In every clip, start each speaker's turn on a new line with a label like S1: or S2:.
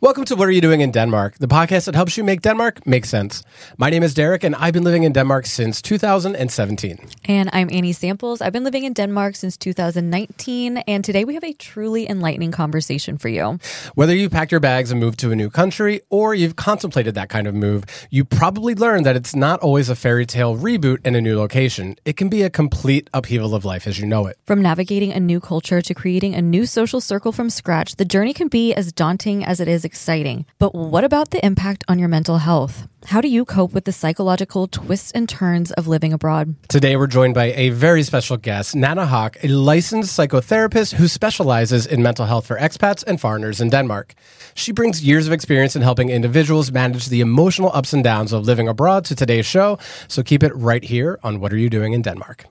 S1: Welcome to What Are You Doing in Denmark, the podcast that helps you make Denmark make sense. My name is Derek, and I've been living in Denmark since 2017.
S2: And I'm Annie Samples. I've been living in Denmark since 2019, and today we have a truly enlightening conversation for you.
S1: Whether you packed your bags and moved to a new country, or you've contemplated that kind of move, you probably learned that it's not always a fairy tale reboot in a new location. It can be a complete upheaval of life as you know it.
S2: From navigating a new culture to creating a new social circle from scratch, the journey can be as daunting as it is exciting. But what about the impact on your mental health? How do you cope with the psychological twists and turns of living abroad?
S1: Today, we're joined by a very special guest, Nanna Haak, a licensed psychotherapist who specializes in mental health for expats and foreigners in Denmark. She brings years of experience in helping individuals manage the emotional ups and downs of living abroad to today's show. So keep it right here on What Are You Doing in Denmark?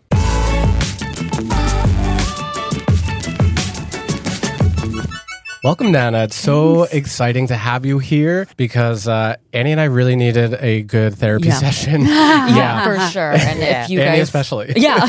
S1: Welcome, Nanna. It's so exciting to have you here because Annie and I really needed a good therapy session.
S2: Yeah, for sure. And if you
S1: Annie
S2: guys,
S1: especially.
S2: Yeah.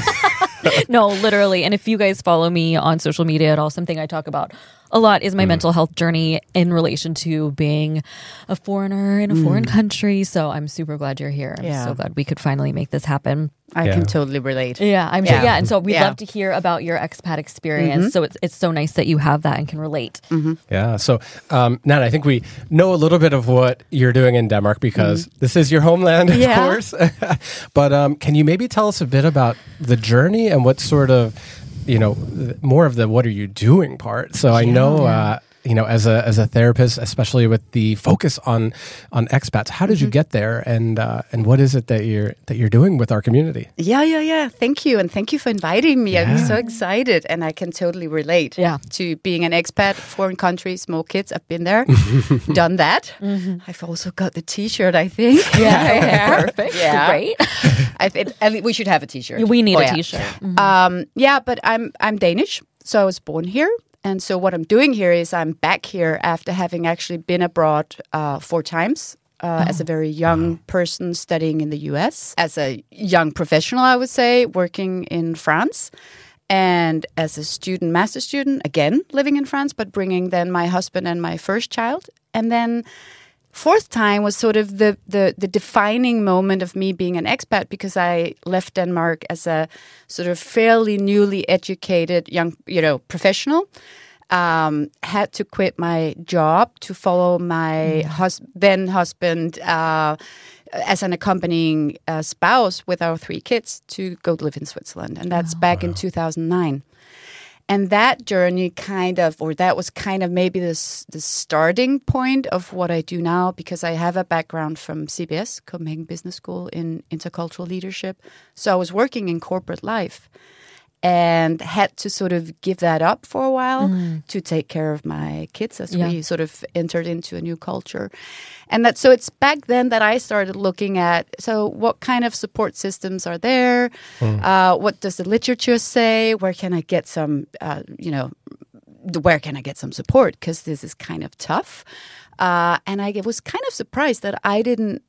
S2: No, literally. And if you guys follow me on social media at all, something I talk about a lot is my mental health journey in relation to being a foreigner in a foreign country. So I'm super glad you're here. I'm so glad we could finally make this happen.
S3: I can totally relate.
S2: Yeah, I'm sure. Yeah, and so we'd love to hear about your expat experience. So it's so nice that you have that and can relate.
S1: Yeah. So, Nanna, I think we know a little bit of what you're doing in Denmark because this is your homeland, of course. But can you maybe tell us a bit about the journey and what sort of, more of the what are you doing part? So I know, as a therapist, especially with the focus on expats, how did you get there, and what is it that you're doing with our community?
S3: Yeah. Thank you, and thank you for inviting me. I'm so excited, and I can totally relate to being an expat, foreign country, small kids. I've been there, done that. I've also got the T-shirt, I think.
S2: Perfect.
S3: Yeah.
S2: Great.
S3: And we should have a T-shirt.
S2: We need a T-shirt.
S3: But I'm Danish, so I was born here. And so what I'm doing here is I'm back here after having actually been abroad 4 times as a very young person studying in the US, as a young professional, I would say, working in France, and as a master student, again, living in France, but bringing then my husband and my first child. And then 4th time was sort of the defining moment of me being an expat, because I left Denmark as a sort of fairly newly educated young, professional. Had to quit my job to follow my then husband as an accompanying spouse with our 3 kids to go live in Switzerland. And that's back in 2009. And that journey that was maybe the starting point of what I do now, because I have a background from CBS, Copenhagen Business School, in intercultural leadership. So I was working in corporate life and had to sort of give that up for a while to take care of my kids as we sort of entered into a new culture. And so it's back then that I started looking at, so what kind of support systems are there? What does the literature say? Where can I get some, where can I get some support? Because this is kind of tough. And I was kind of surprised that I didn't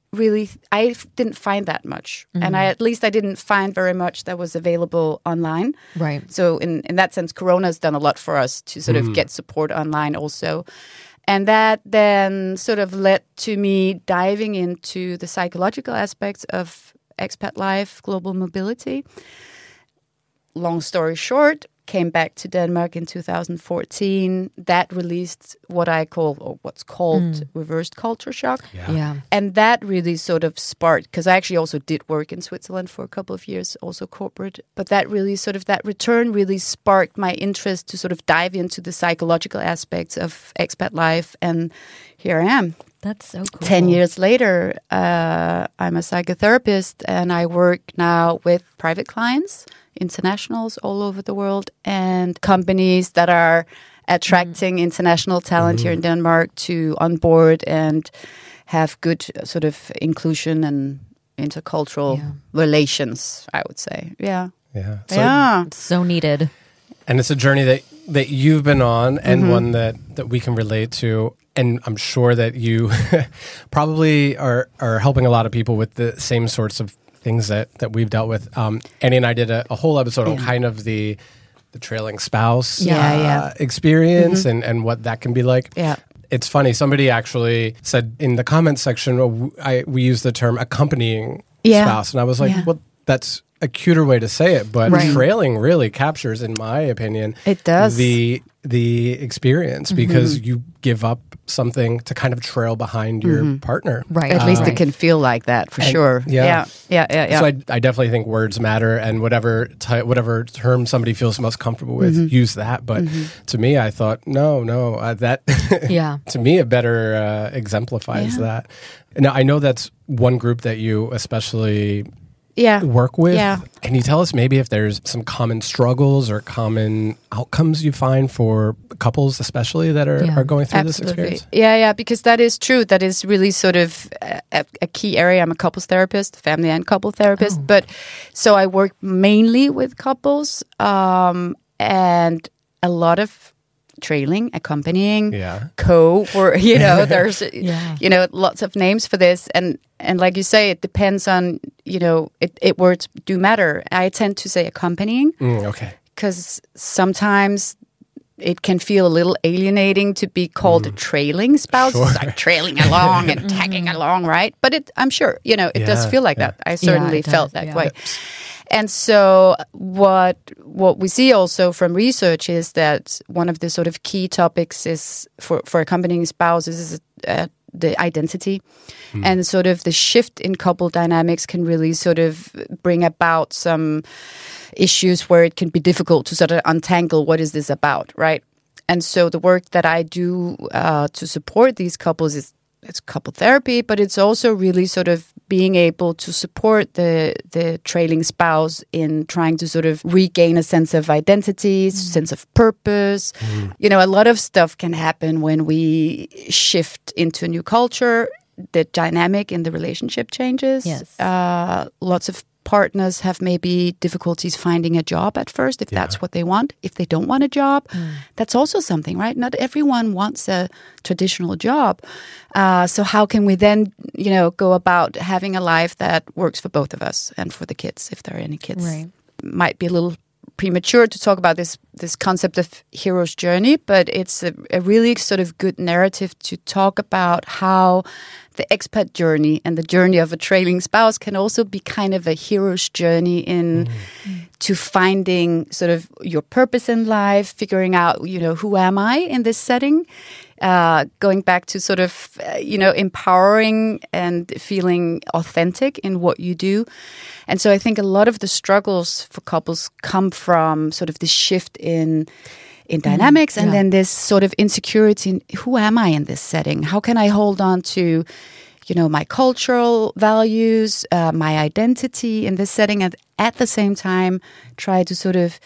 S3: find that much. And I didn't find very much that was available online.
S2: Right.
S3: So in that sense, Corona has done a lot for us to sort of get support online also. And that then sort of led to me diving into the psychological aspects of expat life, global mobility. Long story short, came back to Denmark in 2014. That released what's called reversed culture shock.
S2: Yeah.
S3: And that really sort of sparked, because I actually also did work in Switzerland for a couple of years, also corporate. But that really that return really sparked my interest to sort of dive into the psychological aspects of expat life. And here I am.
S2: That's so cool.
S3: 10 years later, I'm a psychotherapist, and I work now with private clients, internationals all over the world, and companies that are attracting international talent here in Denmark to onboard and have good sort of inclusion and intercultural relations, I would say. Yeah.
S2: It's so needed.
S1: And it's a journey that you've been on, and one that we can relate to. And I'm sure that you probably are helping a lot of people with the same sorts of things that we've dealt with. Annie and I did a whole episode on kind of the trailing spouse experience and what that can be like.
S3: Yeah.
S1: It's funny. Somebody actually said in the comments section, we use the term accompanying spouse. And I was like, well, that's a cuter way to say it, but trailing really captures, in my opinion,
S3: it does
S1: the experience, because you give up something to kind of trail behind your partner.
S2: Right.
S3: At least it can feel like that for sure. Yeah.
S1: So I definitely think words matter, and whatever term somebody feels most comfortable with, use that. But to me, I thought, that to me, it better exemplifies that. Now, I know that's one group that you especially work with. Yeah. Can you tell us maybe if there's some common struggles or common outcomes you find for couples, especially that are going through this experience?
S3: Yeah, because that is true. That is really sort of a key area. I'm a couples therapist, family and couple therapist. But so I work mainly with couples, and a lot of trailing, accompanying, or there's lots of names for this, and like you say, it depends on words do matter. I tend to say accompanying, because sometimes it can feel a little alienating to be called a trailing spouse. It's like trailing along and tagging along, right? But I'm sure it does feel like that. I certainly felt that way. And so what we see also from research is that one of the sort of key topics is for accompanying spouses is the identity. And sort of the shift in couple dynamics can really sort of bring about some issues where it can be difficult to sort of untangle what is this about, right? And so the work that I do to support these couples it's couple therapy, but it's also really sort of being able to support the trailing spouse in trying to sort of regain a sense of identity, sense of purpose. A lot of stuff can happen when we shift into a new culture. The dynamic in the relationship changes. Yes. Lots of partners have maybe difficulties finding a job at first, if that's what they want. If they don't want a job, that's also something, right? Not everyone wants a traditional job. So how can we then, go about having a life that works for both of us and for the kids, if there are any kids? Right. Might be a little premature to talk about this concept of hero's journey, but it's a really sort of good narrative to talk about how the expat journey and the journey of a trailing spouse can also be kind of a hero's journey to finding sort of your purpose in life, figuring out, who am I in this setting? Going back to sort of, empowering and feeling authentic in what you do. And so I think a lot of the struggles for couples come from sort of this shift in dynamics and then this sort of insecurity in who am I in this setting? How can I hold on to, my cultural values, my identity in this setting, and at the same time try to sort of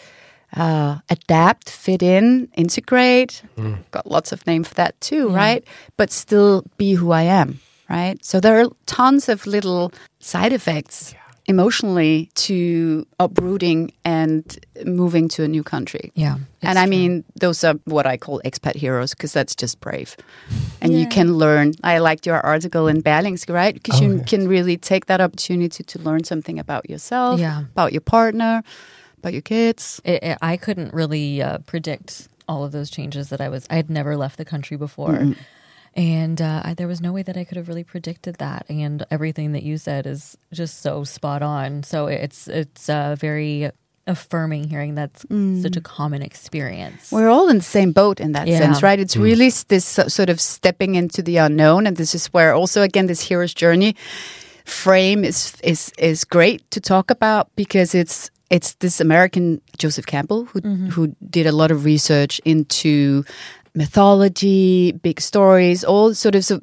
S3: adapt, fit in, integrate. Got lots of names for that too, right? But still be who I am, right? So there are tons of little side effects emotionally to uprooting and moving to a new country. Yeah. And I mean, those are what I call expat heroes, because that's just brave. And you can learn. I liked your article in Berlingske, right? Because you can really take that opportunity to learn something about yourself, about your partner, about your kids.
S2: I couldn't really predict all of those changes that I had never left the country before. And there was no way that I could have really predicted that. And everything that you said is just so spot on. So it's very affirming hearing that's such a common experience.
S3: We're all in the same boat in that sense, right? It's really this sort of stepping into the unknown. And this is where also, again, this hero's journey frame is great to talk about, because it's this American Joseph Campbell who did a lot of research into mythology, big stories, all sort of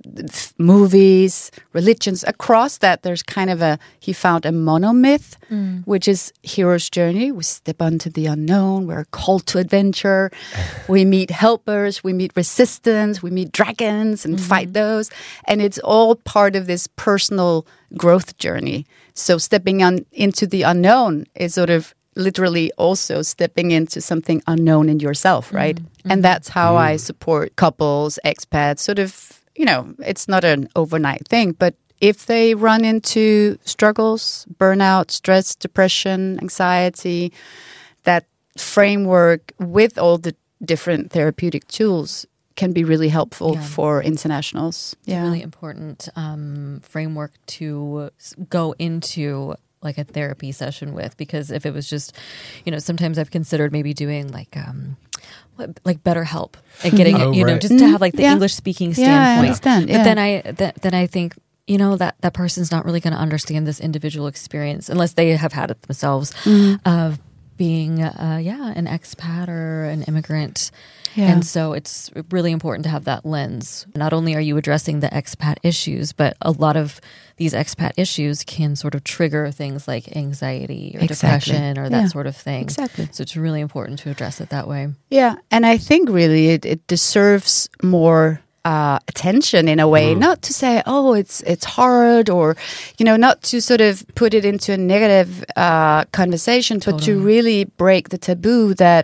S3: movies, religions. Across that, there's kind of he found a monomyth, which is hero's journey. We step onto the unknown. We're called to adventure. We meet helpers. We meet resistance. We meet dragons and fight those. And it's all part of this personal growth journey. So stepping into the unknown is sort of literally also stepping into something unknown in yourself, right? And that's how I support couples, expats, sort of, it's not an overnight thing, but if they run into struggles, burnout, stress, depression, anxiety, that framework with all the different therapeutic tools can be really helpful for internationals.
S2: It's a really important framework to go into like a therapy session with, because if it was just, sometimes I've considered maybe doing like BetterHelp and getting it, just to have like the English speaking standpoint.
S3: I understand.
S2: But then I think, that person's not really going to understand this individual experience unless they have had it themselves of being, an expat or an immigrant. Yeah. And so it's really important to have that lens. Not only are you addressing the expat issues, but a lot of these expat issues can sort of trigger things like anxiety or depression or that sort of thing.
S3: Exactly.
S2: So it's really important to address it that way.
S3: Yeah. And I think really it deserves more attention in a way, not to say, oh, it's hard, or, not to sort of put it into a negative conversation, but to really break the taboo that,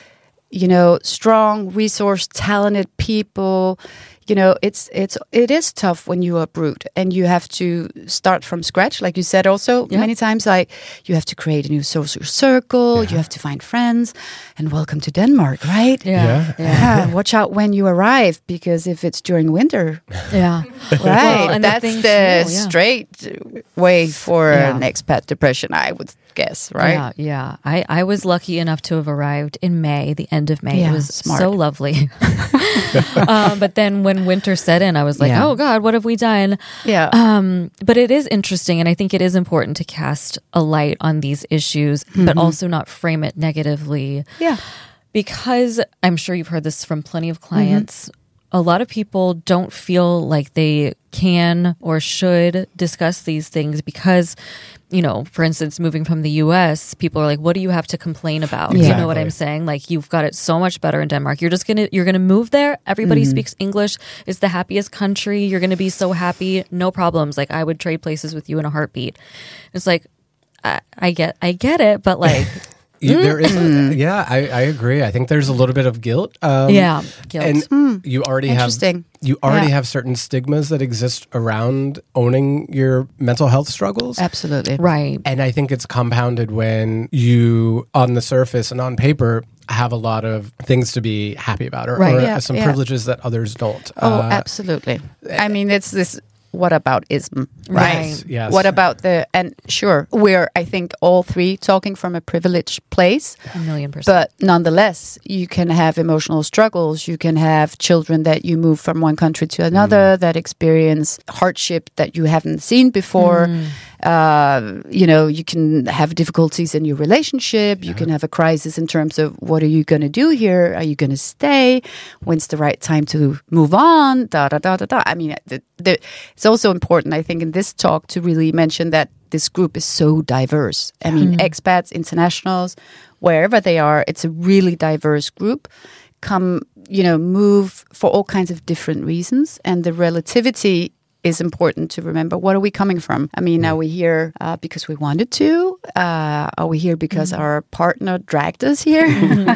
S3: strong, resource, talented people, it is tough when you uproot and you have to start from scratch. Like you said also many times, like you have to create a new social circle, you have to find friends, and welcome to Denmark, right?
S2: Yeah.
S3: Watch out when you arrive, because if it's during winter, right,
S2: well, and
S3: that's the straight way for an expat depression, I would guess, right?
S2: Yeah. I was lucky enough to have arrived in May, the end of May. It was so lovely. But then when winter set in, I was like, oh God, what have we done? But it is interesting, and I think it is important to cast a light on these issues, but also not frame it negatively.
S3: Yeah.
S2: Because I'm sure you've heard this from plenty of clients. A lot of people don't feel like they can or should discuss these things because, for instance, moving from the US, people are like, what do you have to complain about?
S1: Exactly.
S2: You know what I'm saying? Like, you've got it so much better in Denmark. You're going to move there. Everybody speaks English. It's the happiest country. You're going to be so happy. No problems. Like, I would trade places with you in a heartbeat. It's like, I get it, but like...
S1: There is, I agree. I think there's a little bit of guilt.
S2: Guilt.
S1: And you already have certain stigmas that exist around owning your mental health struggles.
S3: Absolutely.
S2: Right.
S1: And I think it's compounded when you, on the surface and on paper, have a lot of things to be happy about, or some privileges that others don't.
S3: Oh, absolutely. I mean, it's this... whataboutism, right?
S1: Yes.
S3: What about and sure, we're, I think, all three talking from a privileged place.
S2: 1,000,000%.
S3: But nonetheless, you can have emotional struggles. You can have children that you move from one country to another that experience hardship that you haven't seen before. You can have difficulties in your relationship. You can have a crisis in terms of, what are you going to do here? Are you going to stay? When's the right time to move on? I mean, it's also important, I think, in this talk to really mention that this group is so diverse. I mean, expats, internationals, wherever they are, it's a really diverse group. Move for all kinds of different reasons. And the relativity is important to remember. What are we coming from? I mean, are we here because we wanted to? Are we here because our partner dragged us here?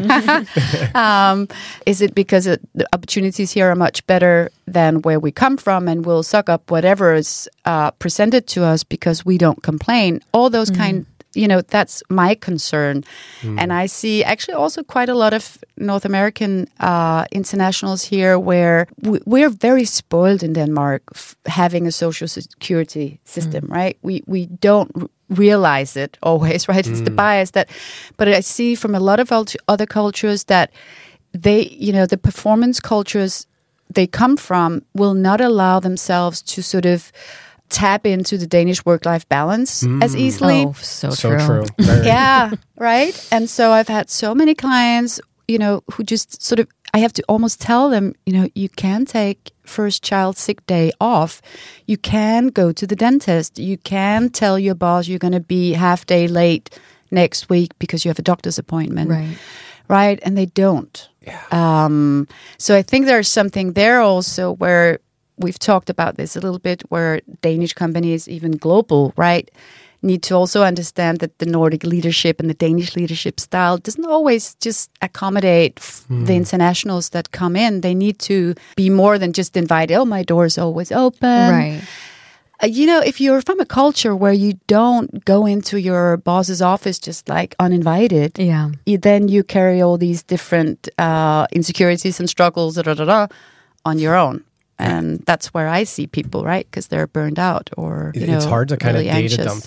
S3: Is it because the opportunities here are much better than where we come from, and we'll suck up whatever is presented to us because we don't complain? All those that's my concern. And I see actually also quite a lot of North American internationals here where we're very spoiled in Denmark having a social security system, right? We don't realize it always, right? It's the bias but I see from a lot of other cultures that the performance cultures they come from will not allow themselves to sort of tap into the Danish work-life balance as easily.
S2: Oh, so true.
S3: Yeah, right? And so I've had so many clients, who just sort of, I have to almost tell them, you can take first child sick day off. You can go to the dentist. You can tell your boss you're going to be half day late next week because you have a doctor's appointment. Right? And they don't. Yeah. So I think there's something there also where we've talked about this a little bit, where Danish companies, even global, right, need to also understand that the Nordic leadership and the Danish leadership style doesn't always just accommodate the internationals that come in. They need to be more than just invite, oh, my door is always open.
S2: Right.
S3: if you're from a culture where you don't go into your boss's office just like uninvited, then you carry all these different insecurities and struggles on your own. And that's where I see people, right? Because they're burned out or,
S1: it's hard to kind
S3: really
S1: of data
S3: anxious.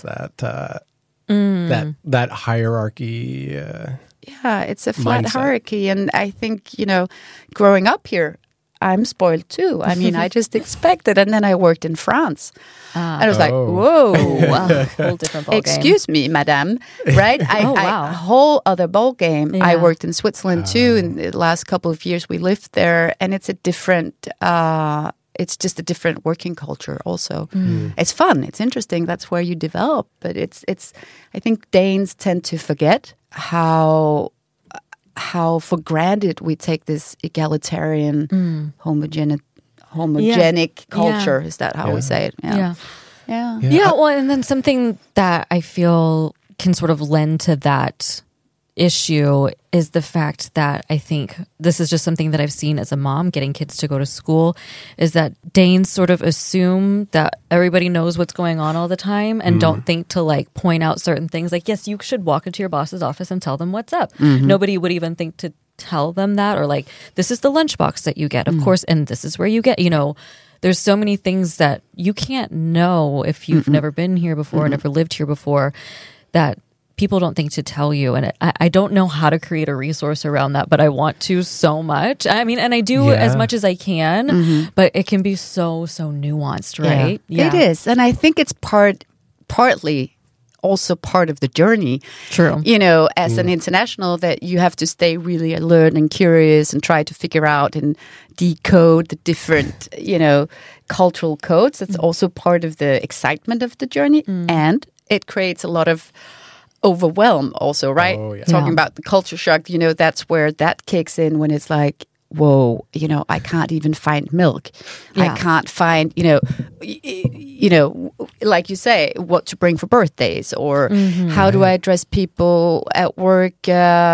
S1: dump that hierarchy.
S3: It's a flat
S1: mindset.
S3: hierarchy. And I think, growing up here, I'm spoiled too. I mean, I just expected. And then I worked in France. And I was like, whoa.
S2: Wow. Whole different ballgame.
S3: Excuse me, madame. Right?
S2: Wow.
S3: A whole other ball game.
S2: Yeah.
S3: I worked in Switzerland too. In the last couple of years we lived there. And it's a different... it's just a different working culture also. It's fun. It's interesting. That's where you develop. But it's. I think Danes tend to forget how for granted we take this egalitarian, homogenic culture. Is that how we say it?
S2: Yeah.
S3: Yeah.
S2: Well, and then something that I feel can sort of lend to that issue is the fact that I think this is just something that I've seen as a mom getting kids to go to school, is that Danes sort of assume that everybody knows what's going on all the time and don't think to like point out certain things. Like, yes, you should walk into your boss's office and tell them what's up. Nobody would even think to tell them that, or like, this is the lunchbox that you get, of course, and this is where you get, there's so many things that you can't know if you've never been here before, never lived here before, that people don't think to tell you. And I don't know how to create a resource around that, but I want to so much. I mean, and I do as much as I can, but it can be so nuanced, right?
S3: Yeah. It is. And I think it's partly also part of the journey.
S2: True.
S3: As an international, that you have to stay really alert and curious and try to figure out and decode the different, cultural codes. That's also part of the excitement of the journey. And it creates a lot of overwhelm also, right? Talking about the culture shock, that's where that kicks in when it's like, whoa, I can't even find milk. I can't find, like you say, what to bring for birthdays, or how do I address people at work,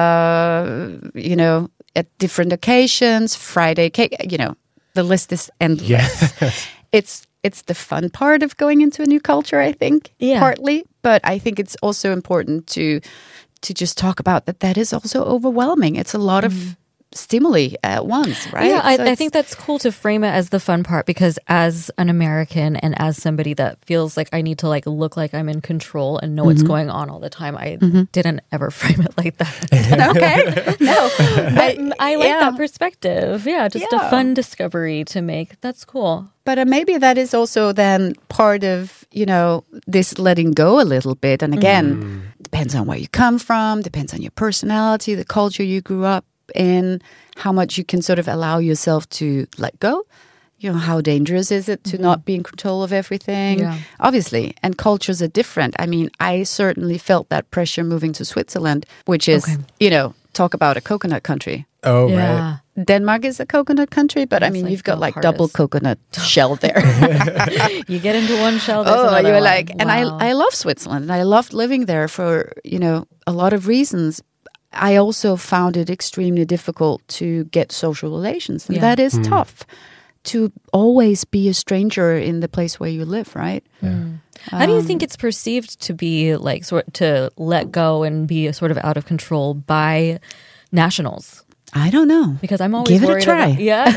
S3: at different occasions, Friday cake, the list is endless. It's the fun part of going into a new culture, I think, partly. But I think it's also important to just talk about that is also overwhelming. It's a lot of stimuli at once, right?
S2: Yeah, I think that's cool to frame it as the fun part, because as an American and as somebody that feels like I need to like look like I'm in control and know what's going on all the time, I didn't ever frame it like that.
S3: Okay. No.
S2: But I like that perspective. Yeah, just a fun discovery to make. That's cool.
S3: But maybe that is also then part of, this letting go a little bit. And again, depends on where you come from, depends on your personality, the culture you grew up in, how much you can sort of allow yourself to let go. How dangerous is it to not be in control of everything? Yeah. Obviously, and cultures are different. I mean, I certainly felt that pressure moving to Switzerland, which is, talk about a coconut country.
S1: Oh, right.
S3: Denmark is a coconut country, but I mean, you've got like double coconut shell there.
S2: You get into one shell, there's
S3: you're
S2: another
S3: like,
S2: one.
S3: And I love Switzerland. And I loved living there for, a lot of reasons. I also found it extremely difficult to get social relations. And that is tough, to always be a stranger in the place where you live, right?
S2: How do you think it's perceived to be like to let go and be sort of out of control by nationals?
S3: I don't know.
S2: Because I'm always
S3: Give it
S2: worried
S3: a try.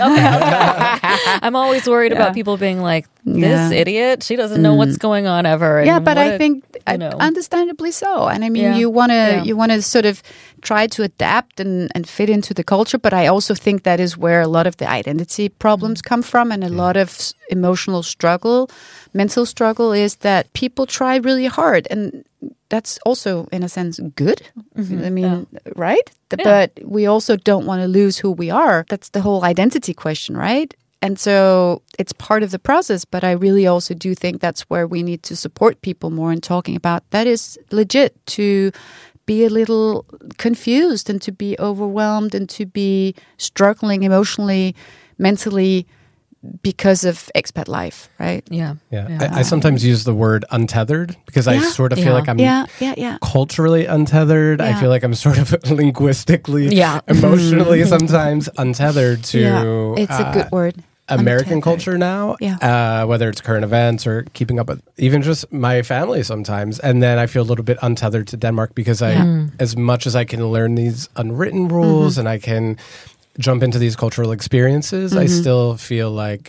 S2: I'm always worried about people being like, this idiot, she doesn't know what's going on ever. And
S3: but I think understandably so. And I mean, you want to sort of try to adapt and fit into the culture. But I also think that is where a lot of the identity problems come from, and a lot of emotional struggle, mental struggle, is that people try really hard, and that's also, in a sense, good. I mean, right? But we also don't want to lose who we are. That's the whole identity question, right? And so it's part of the process, but I really also do think that's where we need to support people more in talking about that is legit, to be a little confused and to be overwhelmed and to be struggling emotionally, mentally, because of expat life, right?
S1: Yeah. I sometimes use the word untethered because I sort of feel like I'm culturally untethered. I feel like I'm sort of linguistically, emotionally sometimes untethered to...
S3: it's a good word.
S1: American
S3: untethered.
S1: culture now, whether it's current events or keeping up with even just my family sometimes. And then I feel a little bit untethered to Denmark because as much as I can learn these unwritten rules and I can jump into these cultural experiences, I still feel like,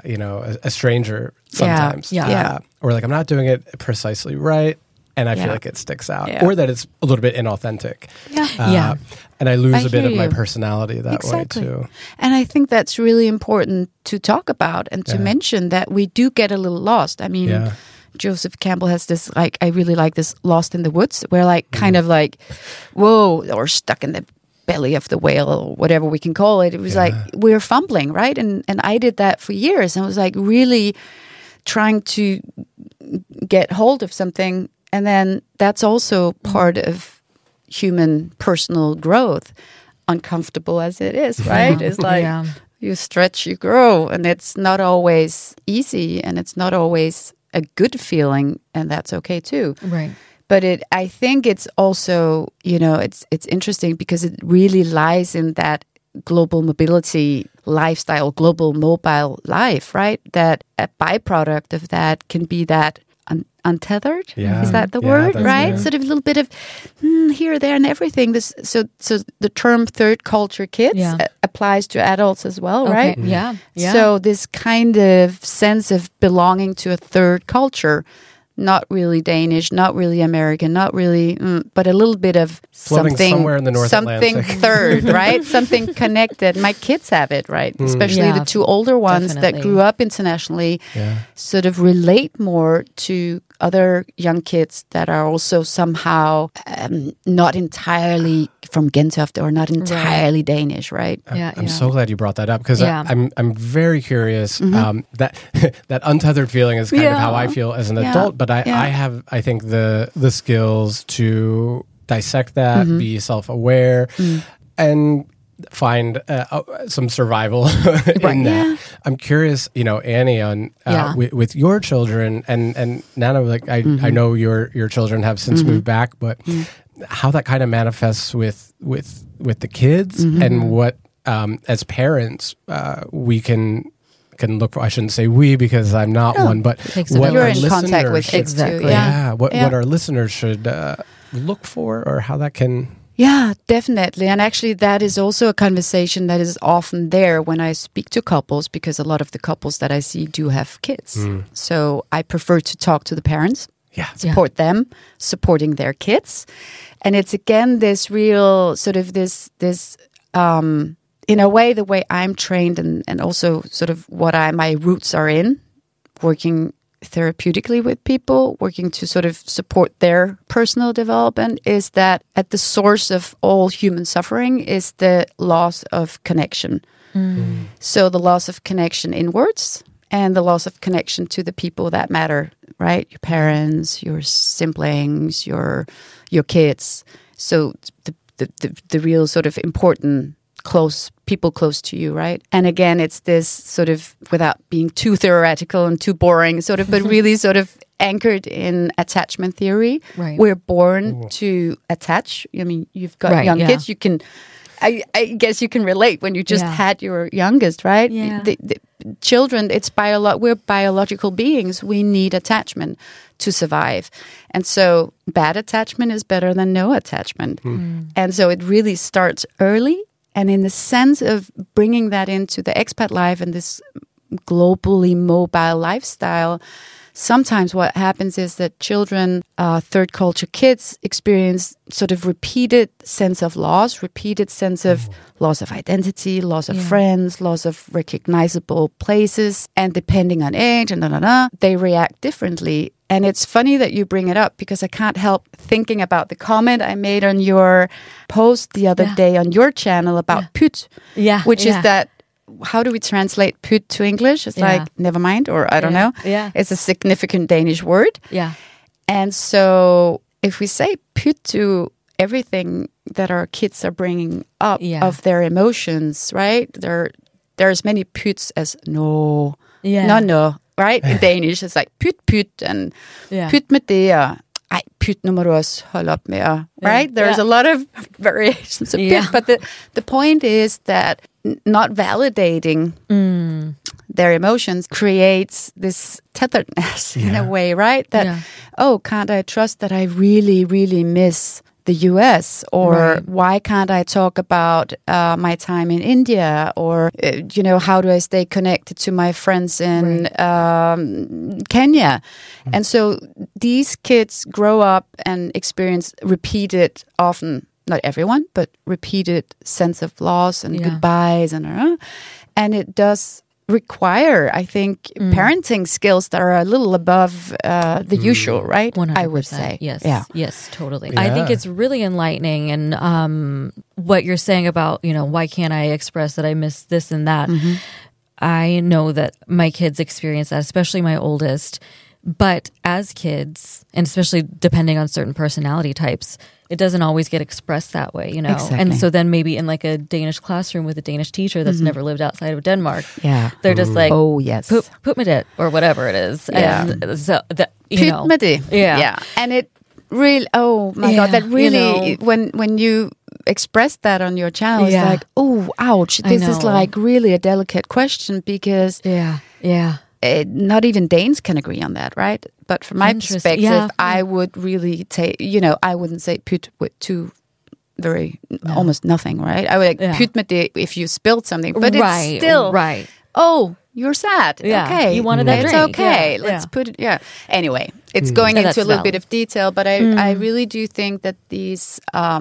S1: a stranger sometimes. Or like I'm not doing it precisely right. And I feel like it sticks out, or that it's a little bit inauthentic. And I lose a bit of my personality that way too.
S3: And I think that's really important to talk about and to mention that we do get a little lost. I mean, Joseph Campbell has this, like, I really like this Lost in the Woods, where like kind of like, whoa, or stuck in the belly of the whale or whatever we can call it. It was like we're fumbling, right? And I did that for years and was like really trying to get hold of something. And then that's also part of human personal growth, uncomfortable as it is, right? It's like you stretch, you grow, and it's not always easy and it's not always a good feeling, and that's okay too.
S2: Right.
S3: But I think it's also, it's interesting because it really lies in that global mobility lifestyle, global mobile life, right? That a byproduct of that can be that untethered. Is that the word? Right? Sort of a little bit of here, there, and everything. So the term third culture kids applies to adults as well, right?
S2: Yeah.
S3: So this kind of sense of belonging to a third culture, not really Danish, not really American, not really, but a little bit of
S1: floating
S3: something
S1: somewhere in the North
S3: something
S1: Atlantic.
S3: third, right? Something connected. My kids have it, right? Especially the two older ones that grew up internationally, sort of relate more to other young kids that are also somehow not entirely from Gentofte or not entirely Danish, right?
S1: I'm so glad you brought that up because I'm very curious. That that untethered feeling is kind of how I feel as an adult, but I have, I think, the skills to dissect that, be self-aware, and find some survival in that. I'm curious, Annie, on with your children and Nana. Like I know your children have since moved back, but how that kind of manifests with the kids and what as parents we can look for. I shouldn't say we because I'm not one, but what
S3: you're
S1: our
S3: in contact with kids too.
S1: What our listeners should look for, or how that can.
S3: Yeah, definitely. And actually, that is also a conversation that is often there when I speak to couples, because a lot of the couples that I see do have kids. So I prefer to talk to the parents, support them, supporting their kids. And it's again this real sort of this in a way, the way I'm trained and also sort of what my roots are in, working therapeutically with people, working to sort of support their personal development, is that at the source of all human suffering is the loss of connection. So the loss of connection inwards and the loss of connection to the people that matter, right? Your parents, your siblings, your kids. So the real sort of important people close to you, right? And again, it's this sort of, without being too theoretical and too boring, sort of, but really sort of anchored in attachment theory.
S2: Right.
S3: We're born to attach. I mean, you've got young kids. You can, I guess you can relate when you just had your youngest, right?
S2: Yeah.
S3: The children, we're biological beings. We need attachment to survive. And so bad attachment is better than no attachment. And so it really starts early. And in the sense of bringing that into the expat life and this globally mobile lifestyle, sometimes what happens is that children, third culture kids, experience sort of repeated sense of loss, repeated sense of loss of identity, loss of friends, loss of recognizable places. And depending on age and they react differently. And it's funny that you bring it up because I can't help thinking about the comment I made on your post the other day on your channel about pyt, which is that, how do we translate pyt to English? It's like, never mind, or I don't know.
S2: Yeah.
S3: It's a significant Danish word.
S2: Yeah.
S3: And so if we say pyt to everything that our kids are bringing up of their emotions, right? There are as many pyts as no, right? In Danish, it's like pyt and pyt med det, og ej, pyt, nu må du også holde op med, right? There's a lot of variations of pyt, but the point is that not validating their emotions creates this tetheredness in a way, right? That, can't I trust that I really, really miss the US? Or why can't I talk about my time in India? Or, how do I stay connected to my friends in Kenya? And so these kids grow up and experience repeated, often, not everyone, but repeated sense of loss and goodbyes. And it does require, I think, parenting skills that are a little above the usual, right?
S2: 100%.
S3: I would say.
S2: Yes.
S3: Yeah.
S2: Yes, totally.
S1: Yeah.
S2: I think it's really enlightening. And what you're saying about, why can't I express that I miss this and that? I know that my kids experience that, especially my oldest. But as kids, and especially depending on certain personality types, it doesn't always get expressed that way,
S3: Exactly.
S2: And so then maybe in like a Danish classroom with a Danish teacher that's never lived outside of Denmark,
S3: they're
S2: just like,
S3: oh yes,
S2: put me it or whatever it is, and so that
S3: Put me det. Yeah, and it really, oh my God, that really when you express that on your child, it's like, oh, ouch, this is like really a delicate question because not even Danes can agree on that, right? But from my perspective, I would really take, I wouldn't say put with too almost nothing, right? I would like put med det if you spilled something, but it's still, oh, you're sad.
S2: Yeah.
S3: Okay.
S2: You wanted that
S3: It's
S2: drink.
S3: okay. Let's put it, Anyway, it's going into a little bit of detail, but I really do think that these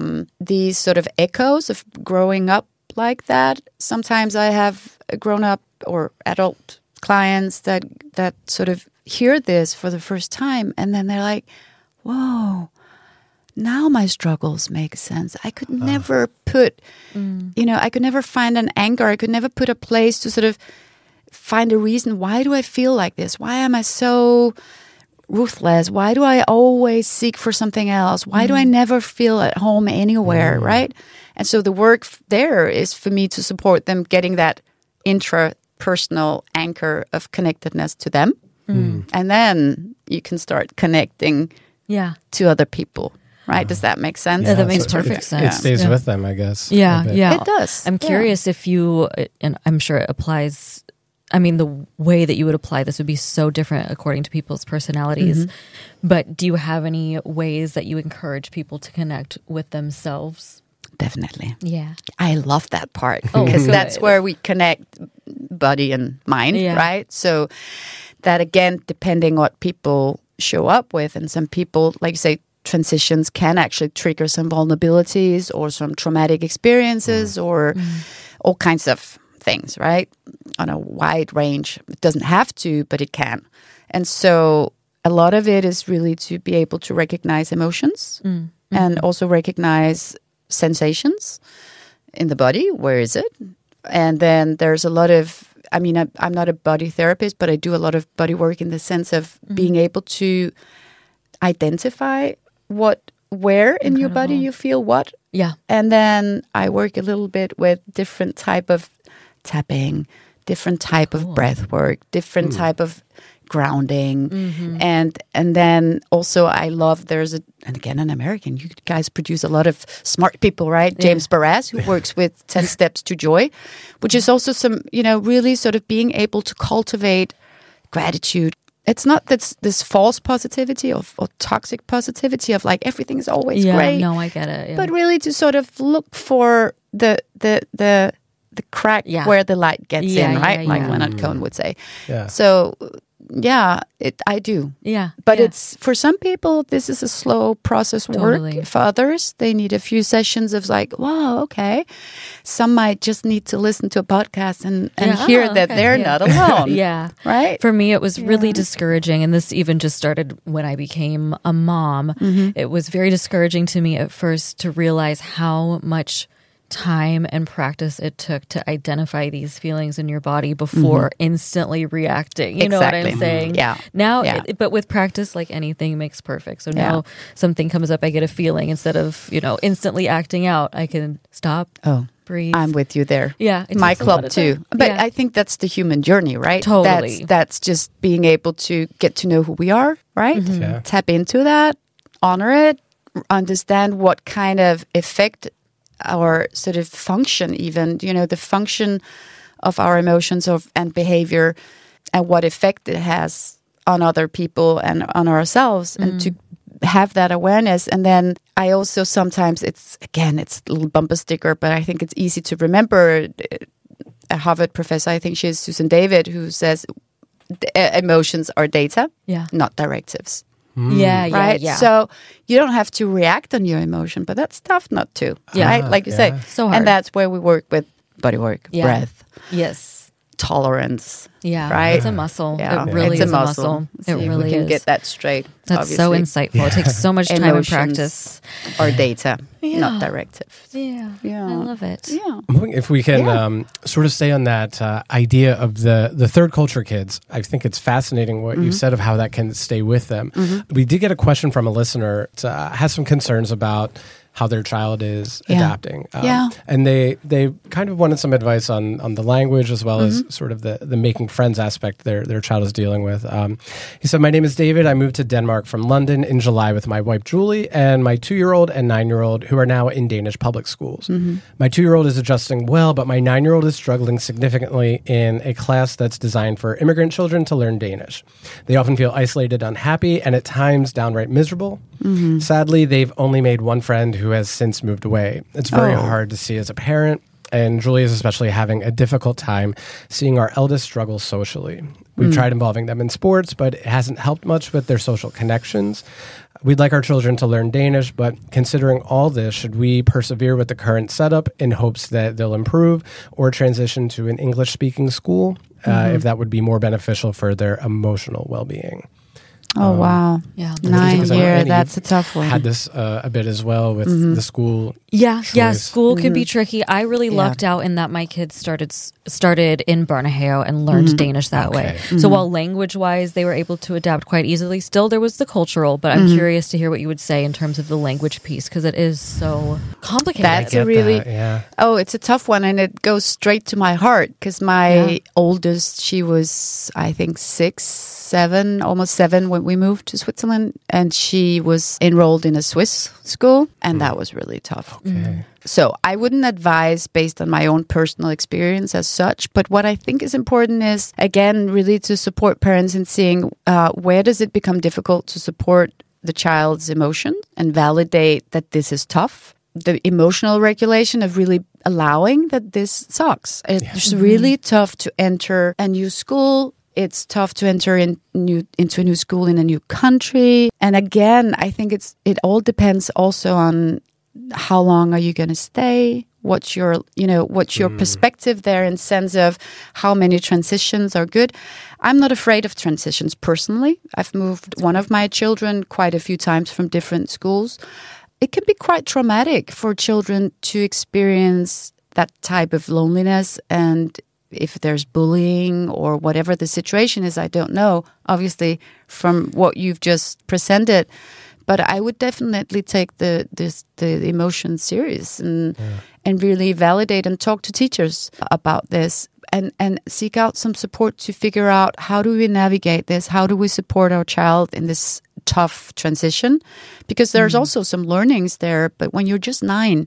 S3: sort of echoes of growing up like that, sometimes I have grown up or adult clients that sort of hear this for the first time, and then they're like, whoa, now my struggles make sense. I could never put, I could never find an anchor. I could never put a place to sort of find a reason. Why do I feel like this? Why am I so ruthless? Why do I always seek for something else? Why do I never feel at home anywhere, right? And so the work there is for me to support them getting that intrapersonal anchor of connectedness to them. And then you can start connecting to other people. Right? Does that make sense?
S2: Yeah, that makes perfect sense.
S1: It stays with them, I guess.
S2: Yeah.
S3: It does.
S2: I'm curious if you, and I'm sure it applies, the way that you would apply this would be so different according to people's personalities. But do you have any ways that you encourage people to connect with themselves?
S3: Definitely.
S2: Yeah.
S3: I love that part because that's where we connect body and mind, right? So that, again, depending what people show up with, and some people, like you say, transitions can actually trigger some vulnerabilities or some traumatic experiences or all kinds of things, right? On a wide range. It doesn't have to, but it can. And so a lot of it is really to be able to recognize emotions and also recognize sensations in the body. Where is it? And then there's a lot of, I'm not a body therapist, but I do a lot of body work in the sense of being able to identify where in your body you feel what.
S2: Yeah. And
S3: then I work a little bit with different type of tapping, different type of breath work, different type of grounding. And then also I love, and again, an American, you guys produce a lot of smart people, right? James Barras, who works with 10 Steps to Joy, which is also some, really sort of being able to cultivate gratitude. It's not this false positivity or toxic positivity of like everything is always great.
S2: No, I get it. Yeah.
S3: But really to sort of look for the crack where the light gets in, right? Like Leonard Cohen would say. Yeah. So I do.
S2: Yeah.
S3: But it's, for some people, this is a slow process work. For others, they need a few sessions of like, wow, okay. Some might just need to listen to a podcast and hear that they're not alone. Right?
S2: For me, it was really discouraging. And this even just started when I became a mom. It was very discouraging to me at first to realize how much time and practice it took to identify these feelings in your body before instantly reacting. You know what I'm saying?
S3: Yeah.
S2: Now, but with practice, like anything makes perfect. So now something comes up, I get a feeling instead of, instantly acting out, I can stop. Breathe.
S3: I'm with you there.
S2: Yeah.
S3: My club too. But I think that's the human journey, right?
S2: Totally.
S3: That's just being able to get to know who we are, right? Tap into that, honor it, understand what kind of effect our sort of function, even, the function of our emotions and behavior and what effect it has on other people and on ourselves, and to have that awareness. And then I also sometimes, it's a little bumper sticker, but I think it's easy to remember a Harvard professor, I think she is Susan David, who says emotions are data, not directives. Right? So you don't have to react on your emotion, but that's tough not to, right? Like you say.
S2: So hard.
S3: And that's where we work with body work, breath.
S2: Yes.
S3: Tolerance.
S2: Yeah.
S3: Right?
S2: It's a muscle.
S3: Yeah.
S2: It really
S3: it's
S2: is a muscle.
S3: See
S2: It
S3: if
S2: really
S3: we can
S2: is.
S3: get that straight.
S2: That's
S3: obviously.
S2: so insightful. It takes so much time and
S3: Emotions
S2: practice.
S3: Or data, not directive.
S2: Yeah.
S3: Yeah.
S2: I love it.
S3: Yeah.
S1: I'm hoping if we can sort of stay on that idea of the third culture kids, I think it's fascinating what you said of how that can stay with them. We did get a question from a listener that has some concerns about how their child is adapting. And they kind of wanted some advice on the language as well as sort of the making friends aspect their child is dealing with. He said, "My name is David. I moved to Denmark from London in July with my wife, Julie, and my 2-year-old and 9-year-old who are now in Danish public schools. My 2-year-old is adjusting well, but my 9-year-old is struggling significantly in a class that's designed for immigrant children to learn Danish. They often feel isolated, unhappy, and at times downright miserable. Sadly, they've only made one friend who has since moved away. It's very hard to see as a parent, and Julie is especially having a difficult time seeing our eldest struggle socially. We've tried involving them in sports, but it hasn't helped much with their social connections. We'd like our children to learn Danish, but considering all this, should we persevere with the current setup in hopes that they'll improve or transition to an English-speaking school if that would be more beneficial for their emotional well-being?"
S3: Oh, wow.
S2: Yeah.
S3: 9 years, that's a tough one.
S1: Had this a bit as well with the school.
S2: Yeah,
S1: choice.
S2: school can be tricky. I really lucked out in that my kids started in Børnehave and learned Danish that way. So while language-wise they were able to adapt quite easily, still there was the cultural, but I'm curious to hear what you would say in terms of the language piece, because it is so complicated.
S3: That's a really... it's a tough one, and it goes straight to my heart, because my oldest, she was, I think, 6, 7, almost 7 when we moved to Switzerland, and she was enrolled in a Swiss school, and that was really tough.
S1: Okay.
S3: So I wouldn't advise based on my own personal experience as such, but what I think is important is, again, really to support parents in seeing where does it become difficult to support the child's emotion and validate that this is tough. The emotional regulation of really allowing that this sucks. It's really tough to enter a new school. It's tough to enter into a new school in a new country. And again, I think it all depends also on how long are you going to stay? What's your perspective there in sense of how many transitions are good? I'm not afraid of transitions personally. I've moved one of my children quite a few times from different schools. It can be quite traumatic for children to experience that type of loneliness, and if there's bullying or whatever the situation is, I don't know, obviously, from what you've just presented. But I would definitely take the emotion serious and really validate and talk to teachers about this and seek out some support to figure out how do we navigate this? How do we support our child in this tough transition? Because there's also some learnings there, but when you're just 9,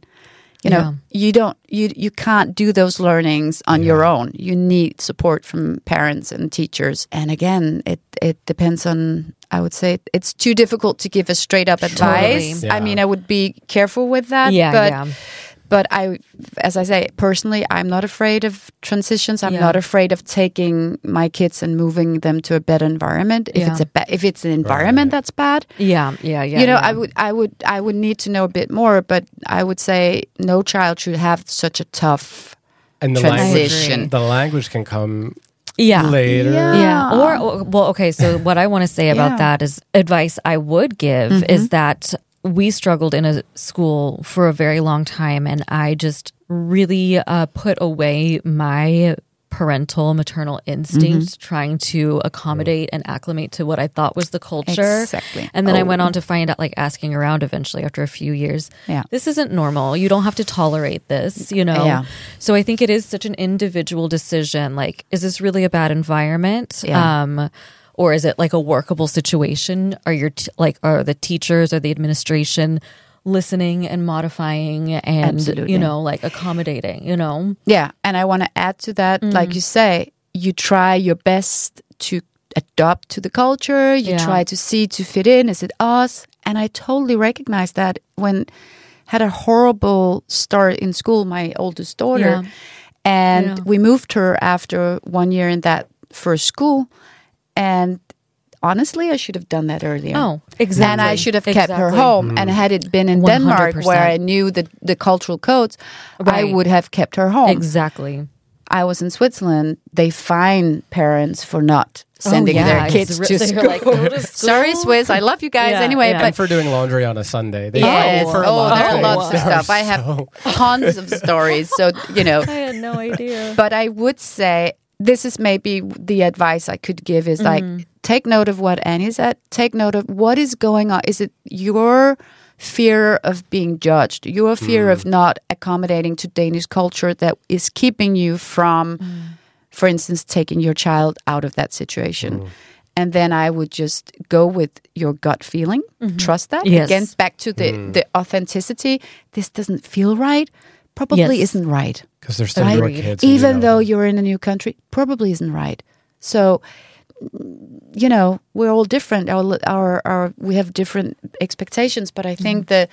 S3: you can't do those learnings on your own. You need support from parents and teachers. And again, it depends on, I would say it's too difficult to give a straight up advice.
S2: Totally.
S3: I mean, I would be careful with that. But I, as I say, personally, I'm not afraid of transitions. I'm not afraid of taking my kids and moving them to a better environment. If it's an environment that's bad, I would need to know a bit more. But I would say no child should have such a tough transition.
S1: The language can come
S2: later.
S1: Yeah.
S2: So what I want to say about that is advice I would give is that we struggled in a school for a very long time, and I just really put away my maternal instinct trying to accommodate and acclimate to what I thought was the culture.
S3: Exactly.
S2: And then I went on to find out, like asking around eventually after a few years, this isn't normal. You don't have to tolerate this, So I think it is such an individual decision. Like, is this really a bad environment? Or is it like a workable situation? Are the teachers or the administration listening and modifying and,
S3: Absolutely.
S2: you know, like accommodating, you know?
S3: Yeah. And I want to add to that, like you say, you try your best to adopt to the culture. You try to see to fit in. Is it us? And I totally recognize that when had a horrible start in school, my oldest daughter, and we moved her after 1 year in that first school. And honestly, I should have done that earlier.
S2: Oh, exactly.
S3: And I should have kept her home. And had it been in
S2: 100%.
S3: Denmark where I knew the cultural codes, I would have kept her home.
S2: Exactly.
S3: I was in Switzerland. They fine parents for not sending their kids to school.
S2: Like, go to school.
S3: Sorry, Swiss. I love you guys anyway. But
S1: And for doing laundry on a Sunday. They
S3: yes,
S1: for a lot
S3: there are
S1: of
S3: lots of
S1: things.
S3: stuff. I have tons of stories. So, you know.
S2: I had no idea.
S3: But I would say this is maybe the advice I could give is like, take note of what Annie said. Take note of what is going on. Is it your fear of being judged, your fear of not accommodating to Danish culture that is keeping you from, for instance, taking your child out of that situation? And then I would just go with your gut feeling. Trust that.
S2: Yes.
S3: Again, back to the authenticity. This doesn't feel right. Probably isn't right.
S1: Because they're still
S3: Right?
S1: your kids.
S3: Even though you're in a new country, probably isn't right. So, you know, we're all different. Our we have different expectations. But I think the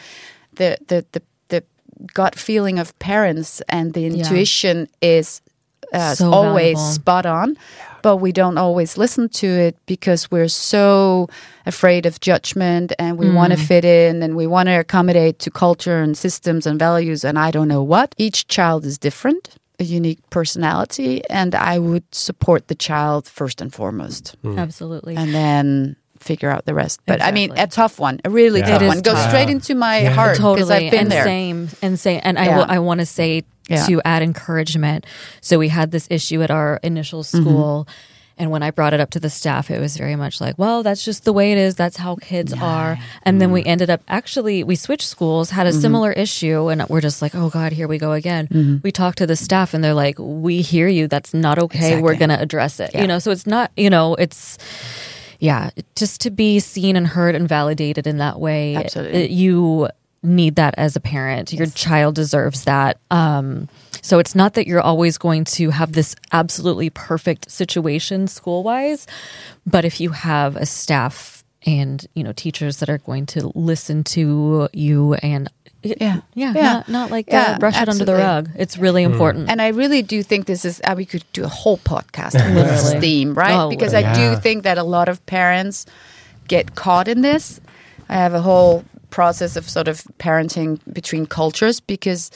S3: gut feeling of parents and the intuition is
S2: So
S3: always
S2: valuable.
S3: spot on. But we don't always listen to it because we're so afraid of judgment and we want to fit in and we want to accommodate to culture and systems and values and I don't know what. Each child is different, a unique personality, and I would support the child first and foremost.
S2: Absolutely.
S3: And then figure out the rest. But I mean,
S2: Exactly.
S3: a tough one, a really
S1: Yeah.
S3: tough
S1: It
S3: one.
S2: is
S3: Goes
S2: tough.
S3: straight into my heart because
S2: Totally.
S3: I've been
S2: and
S3: there.
S2: Same. And
S3: Yeah.
S2: I want to say
S3: Yeah.
S2: to add encouragement. So we had this issue at our initial school. And when I brought it up to the staff, it was very much like, well, that's just the way it is. That's how kids are. And then we ended up we switched schools, had a similar issue. And we're just like, oh God, here we go again. We talked to the staff and they're like, we hear you. That's not okay. We're going to address it.
S3: Yeah.
S2: You know, so it's not, you know, it's, just to be seen and heard and validated in that way.
S3: Absolutely.
S2: You need that as a parent. Your child deserves that. So it's not that you're always going to have this absolutely perfect situation school-wise, but if you have a staff and, you know, teachers that are going to listen to you and not like brush it under the
S3: absolutely.
S2: rug. It's really important.
S3: And I really do think this is, we could do a whole podcast on this theme, right?
S2: Oh,
S3: because I do think that a lot of parents get caught in this. I have a whole process of sort of parenting between cultures because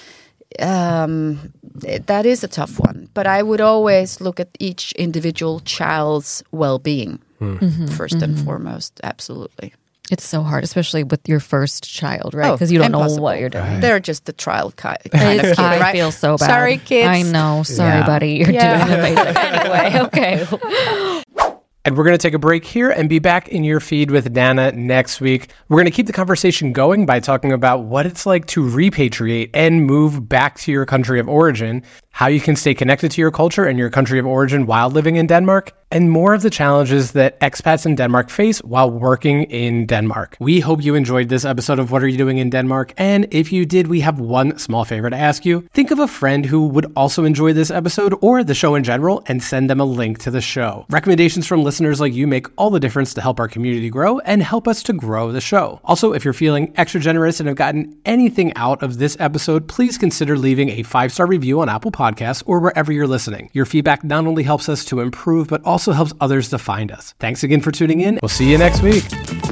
S3: that is a tough one. But I would always look at each individual child's well-being first and foremost. Absolutely.
S2: It's so hard, especially with your first child, right? Because you don't know
S3: impossible.
S2: what you're doing.
S3: They're just the trial kind of kid,
S2: I
S3: right?
S2: feel so bad.
S3: Sorry, kids.
S2: I know. Sorry,
S3: Yeah.
S2: buddy. You're
S3: Yeah.
S2: doing amazing. Anyway, okay.
S1: And we're going to take a break here and be back in your feed with Nana next week. We're going to keep the conversation going by talking about what it's like to repatriate and move back to your country of origin, how you can stay connected to your culture and your country of origin while living in Denmark, and more of the challenges that expats in Denmark face while working in Denmark. We hope you enjoyed this episode of What Are You Doing in Denmark? And if you did, we have one small favor to ask you. Think of a friend who would also enjoy this episode or the show in general and send them a link to the show. Recommendations from listeners like you make all the difference to help our community grow and help us to grow the show. Also, if you're feeling extra generous and have gotten anything out of this episode, please consider leaving a 5-star review on Apple Podcasts or wherever you're listening. Your feedback not only helps us to improve, but also helps others to find us. Thanks again for tuning in. We'll see you next week.